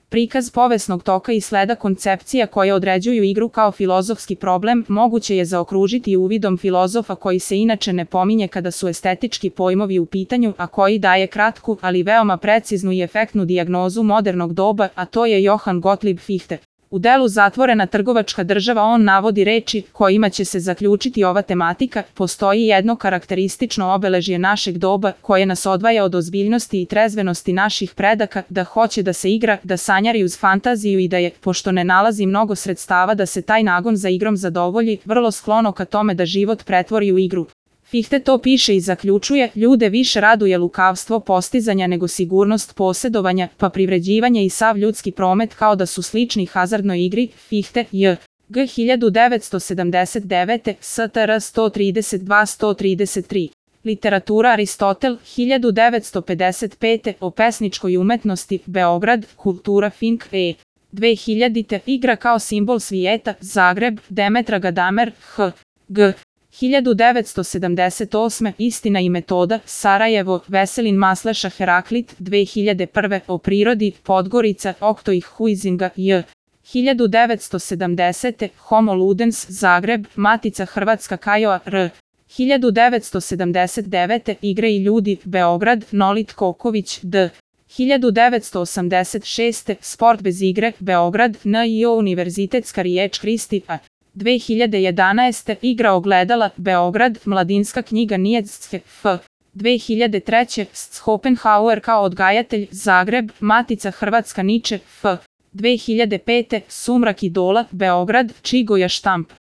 Prikaz povesnog toka i sleda koncepcija koje određuju igru kao filozofski problem moguće je zaokružiti uvidom filozofa koji se inače ne pominje kada su estetički pojmovi u pitanju, a koji daje kratku, ali veoma preciznu i efektnu dijagnozu modernog doba, a to je Johann Gottlieb Fichte. U delu Zatvorena trgovačka država on navodi reči kojima će se zaključiti ova tematika: postoji jedno karakteristično obeležje našeg doba koje nas odvaja od ozbiljnosti i trezvenosti naših predaka, da hoće da se igra, da sanjari uz fantaziju i da je, pošto ne nalazi mnogo sredstava da se taj nagon za igrom zadovolji, vrlo sklono ka tome da život pretvori u igru. Fichte to piše i zaključuje: ljude više raduje lukavstvo postizanja nego sigurnost posjedovanja, pa privređivanje i sav ljudski promet kao da su slični hazardnoj igri. Fichte, J.G. 1979, STR 132-133. Literatura Aristotel, 1955, o pesničkoj umetnosti, Beograd, Kultura Fink, E. 2000. Igra kao simbol svijeta, Zagreb, Demetra Gadamer, H.G. 1978. Istina i metoda, Sarajevo, Veselin Masleša Heraklit, 2001. O prirodi, Podgorica, Oktoih Huizinga, J. 1970. Homo Ludens, Zagreb, Matica Hrvatska Kajoa, R. 1979. Igre i ljudi, Beograd, Nolit Koković, D. 1986. Sport bez igre, Beograd, NIO Univerzitetska riječ Kristi, A. 2011. Igra ogledala, Beograd, Mladinska knjiga Nijetzke, F. 2003. Schopenhauer kao odgajatelj, Zagreb, Matica Hrvatska Niče, F. 2005. Sumrak idola, Beograd, Čigoja štamp.